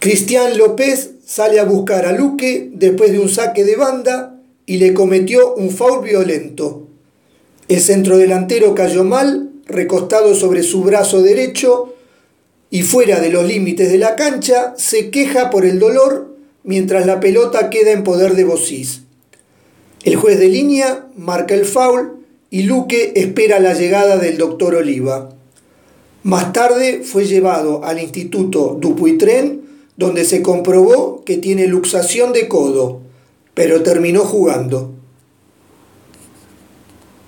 Cristian López sale a buscar a Luque después de un saque de banda y le cometió un foul violento. El centrodelantero cayó mal, recostado sobre su brazo derecho y fuera de los límites de la cancha, se queja por el dolor mientras la pelota queda en poder de Bocís. El juez de línea marca el foul y Luque espera la llegada del doctor Oliva. Más tarde fue llevado al Instituto Dupuytren, donde se comprobó que tiene luxación de codo, pero terminó jugando.